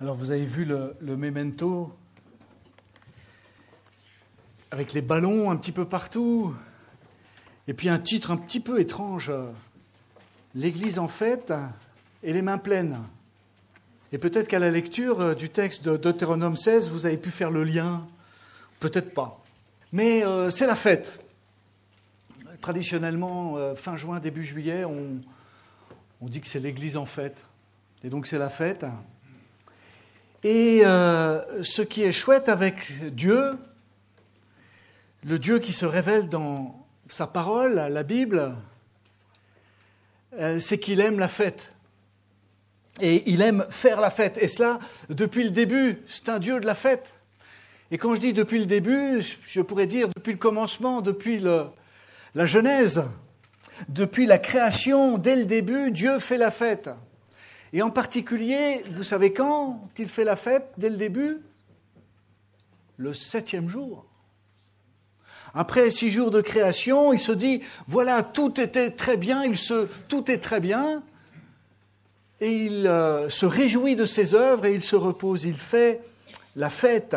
Alors vous avez vu le memento avec les ballons un petit peu partout, et puis un titre un petit peu étrange, l'Église en fête et les mains pleines. Et peut-être qu'à la lecture du texte de Deutéronome 16, vous avez pu faire le lien, peut-être pas. Mais c'est la fête. Traditionnellement, fin juin, début juillet, on dit que c'est l'Église en fête. Et donc c'est la fête. Et ce qui est chouette avec Dieu, le Dieu qui se révèle dans sa parole, la Bible, c'est qu'il aime la fête. Et il aime faire la fête. Et cela, depuis le début, c'est un Dieu de la fête. Et quand je dis depuis le début, je pourrais dire depuis le commencement, depuis la Genèse, depuis la création, dès le début, Dieu fait la fête. Et en particulier, vous savez quand il fait la fête, dès le début ? Le 7e jour. Après 6 jours de création, il se dit, voilà, tout était très bien, tout est très bien. Et il se réjouit de ses œuvres et il se repose, il fait la fête.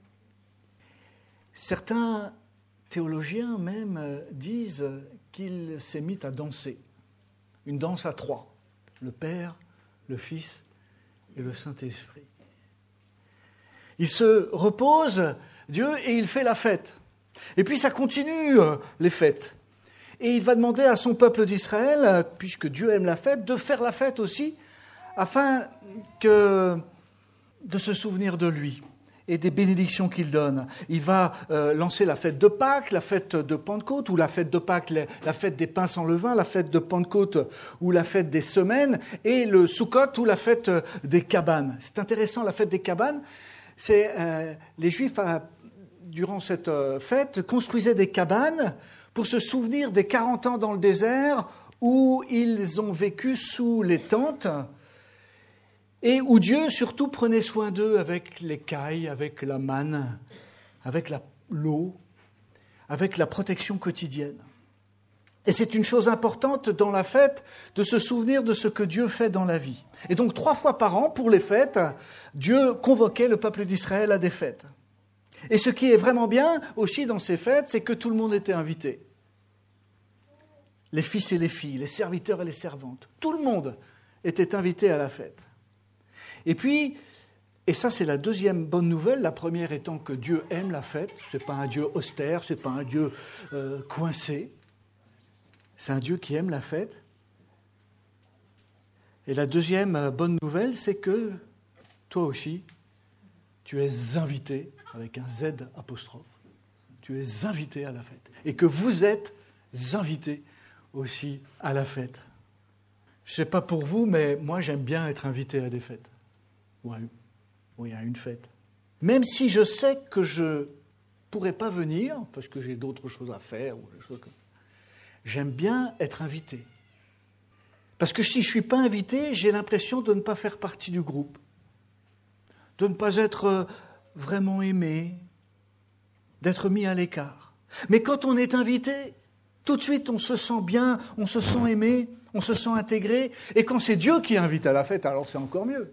Certains théologiens même disent qu'il s'est mis à danser. Une danse à 3, le Père, le Fils et le Saint-Esprit. Il se repose, Dieu, et il fait la fête. Et puis ça continue, les fêtes. Et il va demander à son peuple d'Israël, puisque Dieu aime la fête, de faire la fête aussi, afin de se souvenir de lui et des bénédictions qu'il donne. Il va lancer la fête de Pâques, la fête de Pentecôte, ou la fête de Pâques, la fête des pains sans levain, la fête de Pentecôte, ou la fête des semaines, et le Soukhot, ou la fête des cabanes. C'est intéressant, la fête des cabanes, c'est les Juifs, durant cette fête, construisaient des cabanes pour se souvenir des 40 ans dans le désert où ils ont vécu sous les tentes et où Dieu surtout prenait soin d'eux avec les cailles, avec la manne, avec l'eau, avec la protection quotidienne. Et c'est une chose importante dans la fête de se souvenir de ce que Dieu fait dans la vie. Et donc 3 fois par an, pour les fêtes, Dieu convoquait le peuple d'Israël à des fêtes. Et ce qui est vraiment bien aussi dans ces fêtes, c'est que tout le monde était invité. Les fils et les filles, les serviteurs et les servantes, tout le monde était invité à la fête. Et puis, et ça c'est la deuxième bonne nouvelle, la première étant que Dieu aime la fête, ce n'est pas un Dieu austère, ce n'est pas un Dieu coincé, c'est un Dieu qui aime la fête. Et la deuxième bonne nouvelle, c'est que toi aussi, tu es invité, avec un Z apostrophe, tu es invité à la fête. Et que vous êtes invités aussi à la fête. Je ne sais pas pour vous, mais moi j'aime bien être invité à des fêtes. Ou à une fête. Même si je sais que je ne pourrais pas venir, parce que j'ai d'autres choses à faire, ou des choses comme ça, j'aime bien être invité. Parce que si je ne suis pas invité, j'ai l'impression de ne pas faire partie du groupe, de ne pas être vraiment aimé, d'être mis à l'écart. Mais quand on est invité, tout de suite on se sent bien, on se sent aimé, on se sent intégré. Et quand c'est Dieu qui invite à la fête, alors c'est encore mieux.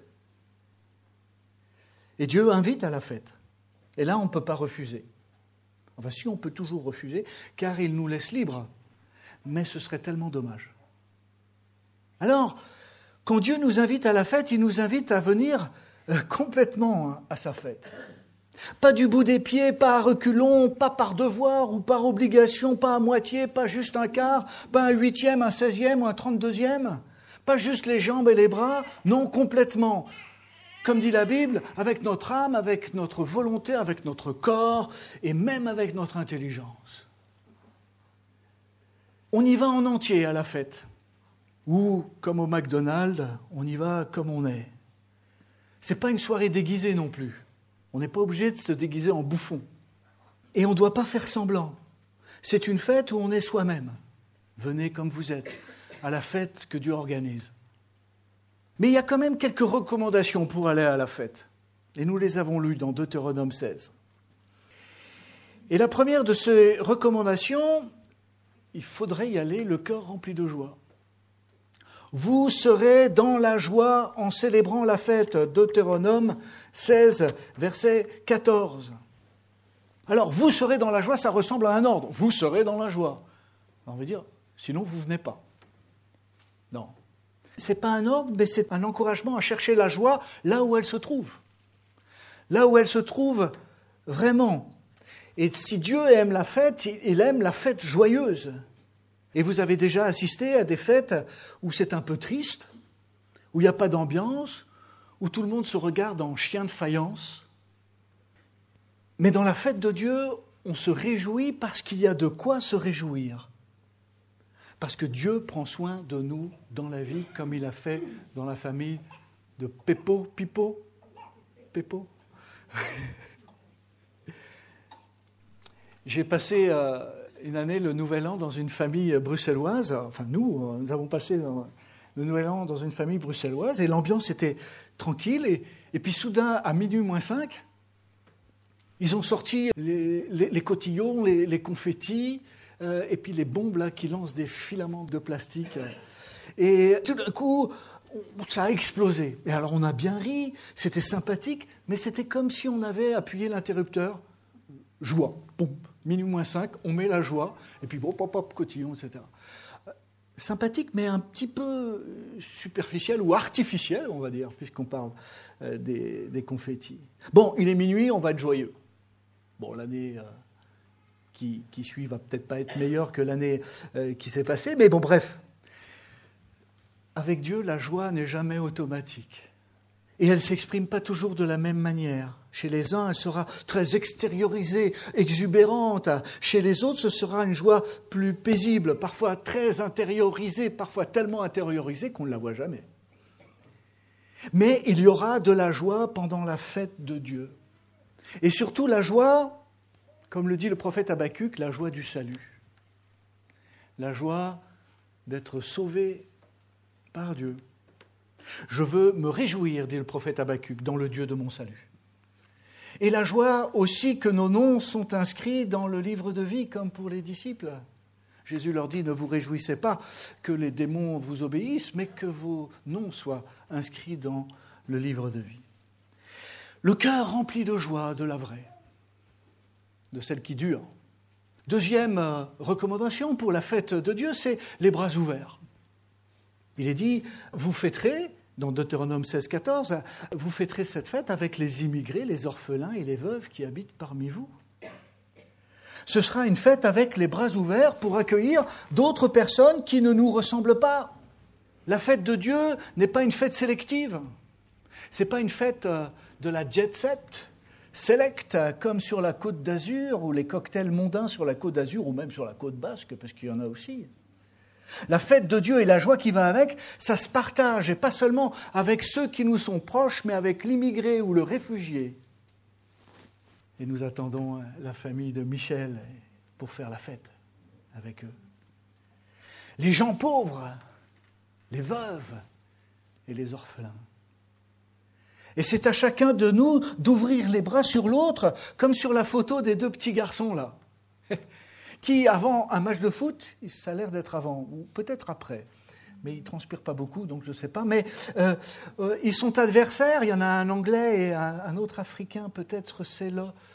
Et Dieu invite à la fête. Et là, on ne peut pas refuser. Enfin, si, on peut toujours refuser, car il nous laisse libres. Mais ce serait tellement dommage. Alors, quand Dieu nous invite à la fête, il nous invite à venir complètement à sa fête. Pas du bout des pieds, pas à reculons, pas par devoir ou par obligation, pas à moitié, pas juste un quart, pas un 8e, un 16e ou un 32e, pas juste les jambes et les bras, non, complètement. Comme dit la Bible, avec notre âme, avec notre volonté, avec notre corps et même avec notre intelligence. On y va en entier à la fête. Ou, comme au McDonald's, on y va comme on est. C'est pas une soirée déguisée non plus. On n'est pas obligé de se déguiser en bouffon. Et on ne doit pas faire semblant. C'est une fête où on est soi-même. Venez comme vous êtes, à la fête que Dieu organise. Mais il y a quand même quelques recommandations pour aller à la fête. Et nous les avons lues dans Deutéronome 16. Et la première de ces recommandations, il faudrait y aller le cœur rempli de joie. Vous serez dans la joie en célébrant la fête. Deutéronome 16, verset 14. Alors, vous serez dans la joie, ça ressemble à un ordre. Vous serez dans la joie. On veut dire, sinon vous ne venez pas. Non. Ce n'est pas un ordre, mais c'est un encouragement à chercher la joie là où elle se trouve. Là où elle se trouve vraiment. Et si Dieu aime la fête, il aime la fête joyeuse. Et vous avez déjà assisté à des fêtes où c'est un peu triste, où il n'y a pas d'ambiance, où tout le monde se regarde en chien de faïence. Mais dans la fête de Dieu, on se réjouit parce qu'il y a de quoi se réjouir. Parce que Dieu prend soin de nous dans la vie, comme il a fait dans la famille de Peppo. J'ai passé une année le Nouvel An dans une famille bruxelloise. Enfin, nous avons passé le Nouvel An dans une famille bruxelloise et l'ambiance était tranquille. Et puis soudain, à minuit moins 5, ils ont sorti les cotillons, les confettis, et puis les bombes là, qui lancent des filaments de plastique. Et tout d'un coup, ça a explosé. Et alors on a bien ri, c'était sympathique, mais c'était comme si on avait appuyé l'interrupteur. Joie, boum, minuit moins 5, on met la joie, et puis bon, pop, pop, cotillon, etc. Sympathique, mais un petit peu superficiel ou artificiel, on va dire, puisqu'on parle des confettis. Bon, il est minuit, on va être joyeux. Bon, l'année qui suit va peut-être pas être meilleure que l'année qui s'est passée, mais bon, bref. Avec Dieu, la joie n'est jamais automatique. Et elle ne s'exprime pas toujours de la même manière. Chez les uns, elle sera très extériorisée, exubérante. Chez les autres, ce sera une joie plus paisible, parfois très intériorisée, parfois tellement intériorisée qu'on ne la voit jamais. Mais il y aura de la joie pendant la fête de Dieu. Et surtout la joie, comme le dit le prophète Habacuc, la joie du salut. La joie d'être sauvé par Dieu. Je veux me réjouir, dit le prophète Habacuc, dans le Dieu de mon salut. Et la joie aussi que nos noms sont inscrits dans le livre de vie, comme pour les disciples. Jésus leur dit, ne vous réjouissez pas que les démons vous obéissent, mais que vos noms soient inscrits dans le livre de vie. Le cœur rempli de joie, de la vraie, de celle qui dure. Deuxième recommandation pour la fête de Dieu, c'est les bras ouverts. Il est dit, vous fêterez, dans Deutéronome 16, 14, vous fêterez cette fête avec les immigrés, les orphelins et les veuves qui habitent parmi vous. Ce sera une fête avec les bras ouverts pour accueillir d'autres personnes qui ne nous ressemblent pas. La fête de Dieu n'est pas une fête sélective. Ce n'est pas une fête de la jet set, select, comme sur la Côte d'Azur, ou les cocktails mondains sur la Côte d'Azur, ou même sur la Côte Basque, parce qu'il y en a aussi. La fête de Dieu et la joie qui va avec, ça se partage, et pas seulement avec ceux qui nous sont proches, mais avec l'immigré ou le réfugié. Et nous attendons la famille de Michel pour faire la fête avec eux. Les gens pauvres, les veuves et les orphelins. Et c'est à chacun de nous d'ouvrir les bras sur l'autre, comme sur la photo des deux petits garçons là. Qui, avant un match de foot, ça a l'air d'être avant, ou peut-être après, mais ils ne transpirent pas beaucoup, donc je ne sais pas, mais ils sont adversaires, il y en a un Anglais et un autre Africain, peut-être c'est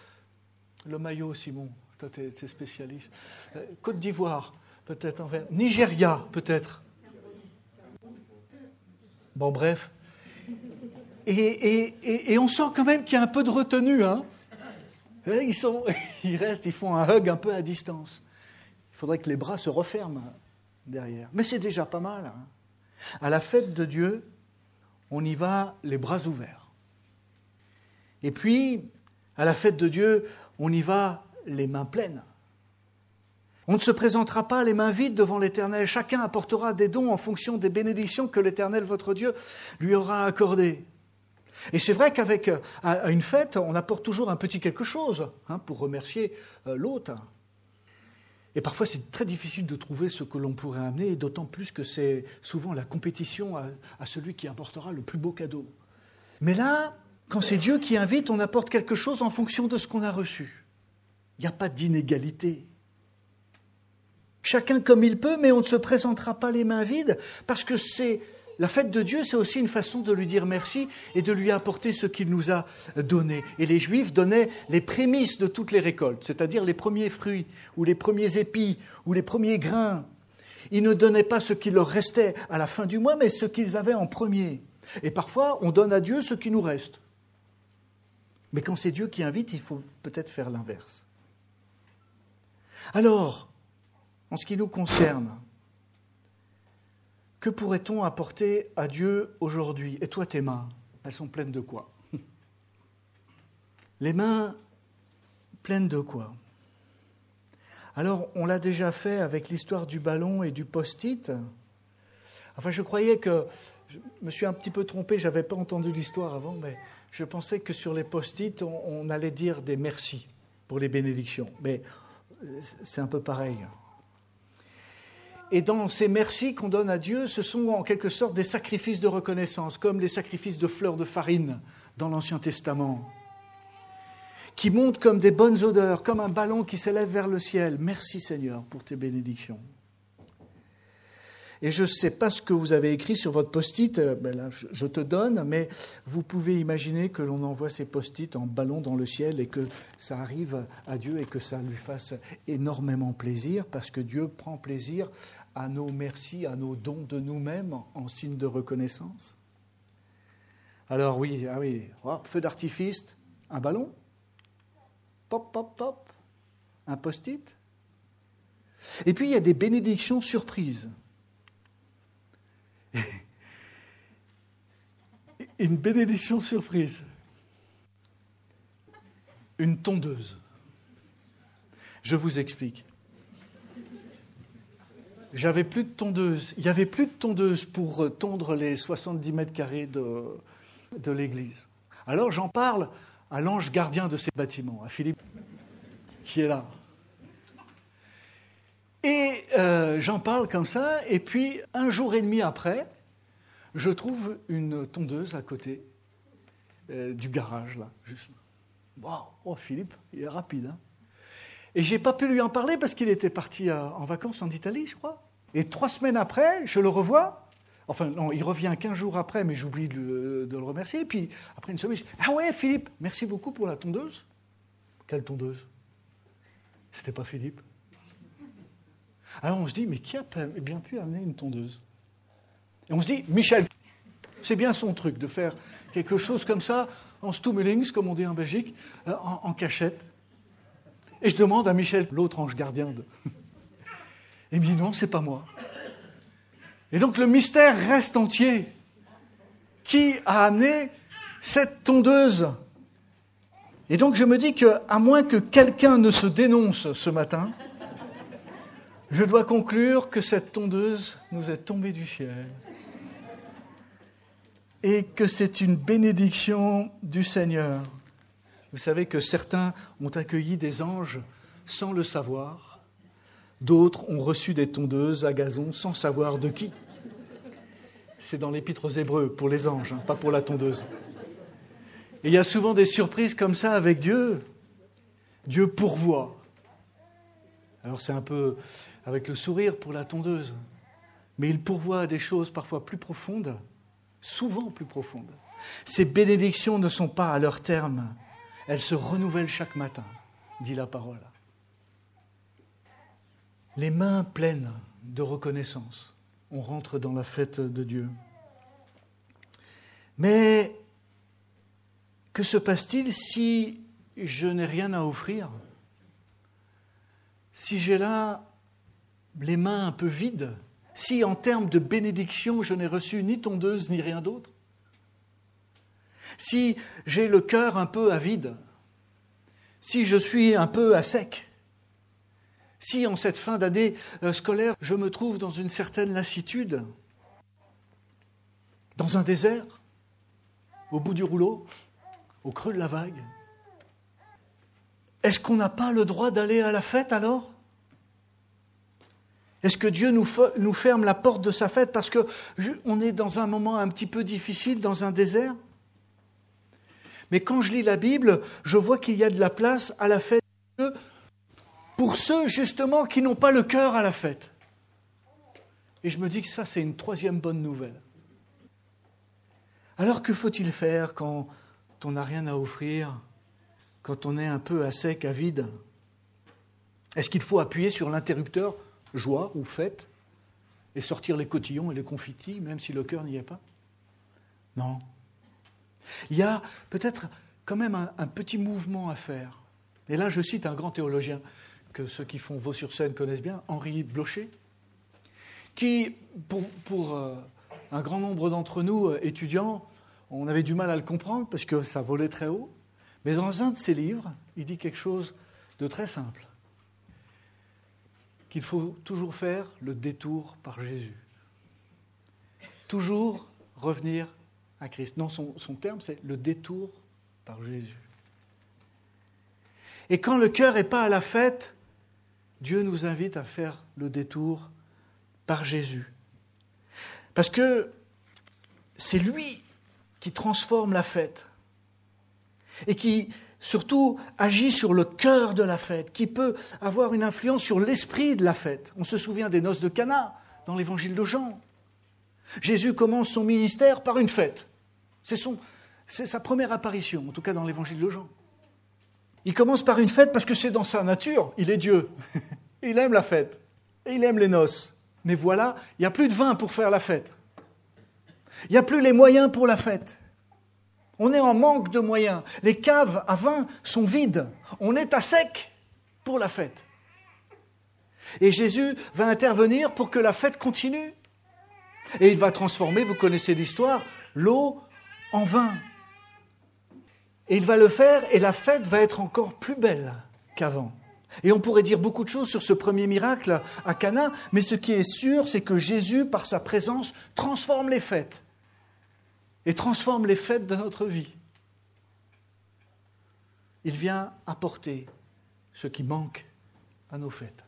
le maillot, Simon, toi tu es spécialiste. Côte d'Ivoire, peut-être envers. Nigeria, peut-être. Bon, bref. Et on sent quand même qu'il y a un peu de retenue, hein. Ils font un hug un peu à distance. Il faudrait que les bras se referment derrière. Mais c'est déjà pas mal. Hein. À la fête de Dieu, on y va les bras ouverts. Et puis, à la fête de Dieu, on y va les mains pleines. On ne se présentera pas les mains vides devant l'Éternel. Chacun apportera des dons en fonction des bénédictions que l'Éternel, votre Dieu, lui aura accordées. Et c'est vrai qu'avec à une fête, on apporte toujours un petit quelque chose pour remercier l'hôte. Et parfois, c'est très difficile de trouver ce que l'on pourrait amener, d'autant plus que c'est souvent la compétition à celui qui apportera le plus beau cadeau. Mais là, quand c'est Dieu qui invite, on apporte quelque chose en fonction de ce qu'on a reçu. Il n'y a pas d'inégalité. Chacun comme il peut, mais on ne se présentera pas les mains vides, parce que c'est la fête de Dieu, c'est aussi une façon de lui dire merci et de lui apporter ce qu'il nous a donné. Et les Juifs donnaient les prémices de toutes les récoltes, c'est-à-dire les premiers fruits, ou les premiers épis, ou les premiers grains. Ils ne donnaient pas ce qui leur restait à la fin du mois, mais ce qu'ils avaient en premier. Et parfois, on donne à Dieu ce qui nous reste. Mais quand c'est Dieu qui invite, il faut peut-être faire l'inverse. Alors, en ce qui nous concerne, que pourrait-on apporter à Dieu aujourd'hui? Et toi, tes mains, elles sont pleines de quoi? Les mains pleines de quoi? Alors, on l'a déjà fait avec l'histoire du ballon et du post-it. Enfin, je croyais que... Je me suis un petit peu trompé, je n'avais pas entendu l'histoire avant, mais je pensais que sur les post-it, on allait dire des merci pour les bénédictions. Mais c'est un peu pareil. Et dans ces merci qu'on donne à Dieu, ce sont en quelque sorte des sacrifices de reconnaissance, comme les sacrifices de fleurs de farine dans l'Ancien Testament, qui montent comme des bonnes odeurs, comme un ballon qui s'élève vers le ciel. Merci Seigneur pour tes bénédictions. Et je ne sais pas ce que vous avez écrit sur votre post-it, là, je te donne, mais vous pouvez imaginer que l'on envoie ces post-it en ballon dans le ciel et que ça arrive à Dieu et que ça lui fasse énormément plaisir, parce que Dieu prend plaisir à nos merci, à nos dons de nous-mêmes en signe de reconnaissance. Alors oui, feu d'artifice, un ballon, pop, pop, pop, un post-it. Et puis il y a des bénédictions surprises. Une bénédiction surprise. Une tondeuse. Je vous explique. J'avais plus de tondeuse. Il n'y avait plus de tondeuse pour tondre les 70 mètres carrés de l'église. Alors j'en parle à l'ange gardien de ces bâtiments, à Philippe, qui est là. Et j'en parle comme ça, et puis un jour et demi après, je trouve une tondeuse à côté du garage, là, juste. Waouh, oh Philippe, il est rapide, hein. Et je n'ai pas pu lui en parler parce qu'il était parti en vacances en Italie, je crois. Et 3 semaines après, je le revois. Enfin, non, il revient 15 jours après, mais j'oublie de le remercier. Et puis, après une semaine, je dis « Ah ouais, Philippe, merci beaucoup pour la tondeuse. » Quelle tondeuse? C'était pas Philippe. Alors on se dit, mais qui a bien pu amener une tondeuse? Et on se dit, Michel, c'est bien son truc de faire quelque chose comme ça, en stummelings, comme on dit en Belgique, en cachette. Et je demande à Michel, l'autre ange gardien, il me dit, non, c'est pas moi. Et donc le mystère reste entier. Qui a amené cette tondeuse? Et donc je me dis qu'à moins que quelqu'un ne se dénonce ce matin, je dois conclure que cette tondeuse nous est tombée du ciel et que c'est une bénédiction du Seigneur. Vous savez que certains ont accueilli des anges sans le savoir, d'autres ont reçu des tondeuses à gazon sans savoir de qui. C'est dans l'Épître aux Hébreux, pour les anges, pas pour la tondeuse. Et il y a souvent des surprises comme ça avec Dieu. Dieu pourvoit. Alors c'est un peu avec le sourire pour la tondeuse, mais il pourvoit à des choses parfois plus profondes, souvent plus profondes. Ces bénédictions ne sont pas à leur terme, elles se renouvellent chaque matin, dit la parole. Les mains pleines de reconnaissance, on rentre dans la fête de Dieu. Mais que se passe-t-il si je n'ai rien à offrir? Si j'ai là les mains un peu vides, si en termes de bénédiction, je n'ai reçu ni tondeuse ni rien d'autre, si j'ai le cœur un peu à vide, si je suis un peu à sec, si en cette fin d'année scolaire, je me trouve dans une certaine lassitude, dans un désert, au bout du rouleau, au creux de la vague, est-ce qu'on n'a pas le droit d'aller à la fête alors ? Est-ce que Dieu nous ferme la porte de sa fête parce qu'on est dans un moment un petit peu difficile, dans un désert ? Mais quand je lis la Bible, je vois qu'il y a de la place à la fête de Dieu pour ceux justement qui n'ont pas le cœur à la fête. Et je me dis que ça, c'est une troisième bonne nouvelle. Alors que faut-il faire quand on n'a rien à offrir, quand on est un peu à sec, à vide? Est-ce qu'il faut appuyer sur l'interrupteur joie ou fête et sortir les cotillons et les confitis, même si le cœur n'y est pas? Non. Il y a peut-être quand même un petit mouvement à faire. Et là, je cite un grand théologien que ceux qui font Vaux-sur-Seine connaissent bien, Henri Blocher, qui, pour un grand nombre d'entre nous, étudiants, on avait du mal à le comprendre parce que ça volait très haut. Mais dans un de ses livres, il dit quelque chose de très simple. Qu'il faut toujours faire le détour par Jésus. Toujours revenir à Christ. Non, son terme, c'est le détour par Jésus. Et quand le cœur n'est pas à la fête, Dieu nous invite à faire le détour par Jésus. Parce que c'est lui qui transforme la fête et qui, surtout, agit sur le cœur de la fête, qui peut avoir une influence sur l'esprit de la fête. On se souvient des noces de Cana dans l'évangile de Jean. Jésus commence son ministère par une fête. C'est sa première apparition, en tout cas dans l'évangile de Jean. Il commence par une fête parce que c'est dans sa nature, il est Dieu. Il aime la fête, et il aime les noces. Mais voilà, il n'y a plus de vin pour faire la fête. Il n'y a plus les moyens pour la fête. On est en manque de moyens. Les caves à vin sont vides. On est à sec pour la fête. Et Jésus va intervenir pour que la fête continue. Et il va transformer, vous connaissez l'histoire, l'eau en vin. Et il va le faire et la fête va être encore plus belle qu'avant. Et on pourrait dire beaucoup de choses sur ce premier miracle à Cana, mais ce qui est sûr, c'est que Jésus, par sa présence, transforme les fêtes. Et transforme les fêtes de notre vie. Il vient apporter ce qui manque à nos fêtes.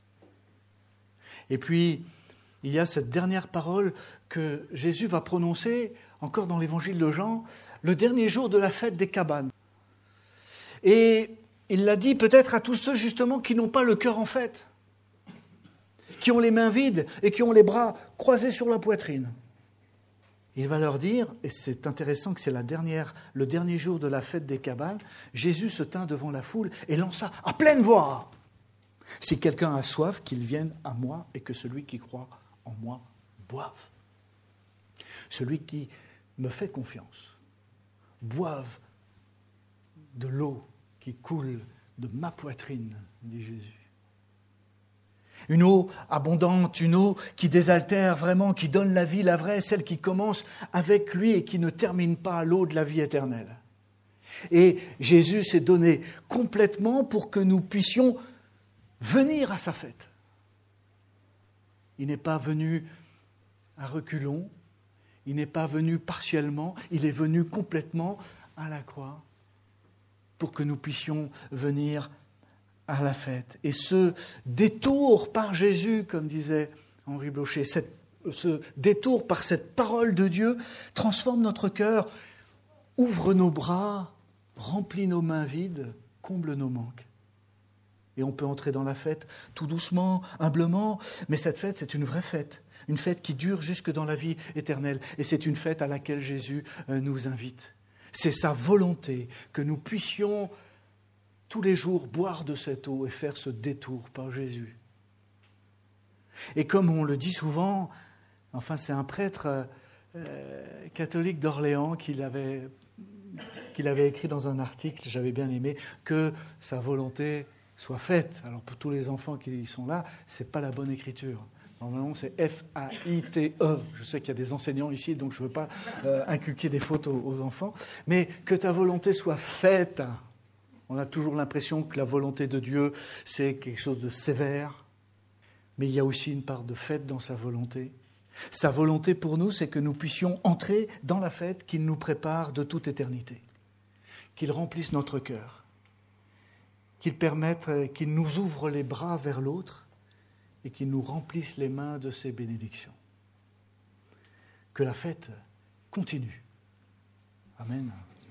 Et puis, il y a cette dernière parole que Jésus va prononcer, encore dans l'évangile de Jean, le dernier jour de la fête des cabanes. Et il l'a dit peut-être à tous ceux justement qui n'ont pas le cœur en fête, qui ont les mains vides et qui ont les bras croisés sur la poitrine. Il va leur dire, et c'est intéressant que c'est le dernier jour de la fête des cabanes, Jésus se tint devant la foule et lança à pleine voix: « Si quelqu'un a soif, qu'il vienne à moi et que celui qui croit en moi boive. » Celui qui me fait confiance, boive de l'eau qui coule de ma poitrine, dit Jésus. Une eau abondante, une eau qui désaltère vraiment, qui donne la vie, la vraie, celle qui commence avec lui et qui ne termine pas, l'eau de la vie éternelle. Et Jésus s'est donné complètement pour que nous puissions venir à sa fête. Il n'est pas venu à reculons, il n'est pas venu partiellement, il est venu complètement à la croix pour que nous puissions venir à la fête. Et ce détour par Jésus, comme disait Henri Blocher, ce détour par cette parole de Dieu transforme notre cœur, ouvre nos bras, remplit nos mains vides, comble nos manques. Et on peut entrer dans la fête tout doucement, humblement, mais cette fête, c'est une vraie fête, une fête qui dure jusque dans la vie éternelle. Et c'est une fête à laquelle Jésus nous invite. C'est sa volonté que nous puissions tous les jours boire de cette eau et faire ce détour par Jésus. Et comme on le dit souvent, enfin c'est un prêtre catholique d'Orléans qui l'avait écrit dans un article, j'avais bien aimé, que sa volonté soit faite. Alors pour tous les enfants qui sont là, c'est pas la bonne écriture. Normalement, c'est F-A-I-T-E. Je sais qu'il y a des enseignants ici, donc je ne veux pas inculquer des fautes aux enfants. Mais que ta volonté soit faite. On a toujours l'impression que la volonté de Dieu, c'est quelque chose de sévère. Mais il y a aussi une part de fête dans sa volonté. Sa volonté pour nous, c'est que nous puissions entrer dans la fête qu'il nous prépare de toute éternité. Qu'il remplisse notre cœur. Qu'il nous ouvre les bras vers l'autre et qu'il nous remplisse les mains de ses bénédictions. Que la fête continue. Amen.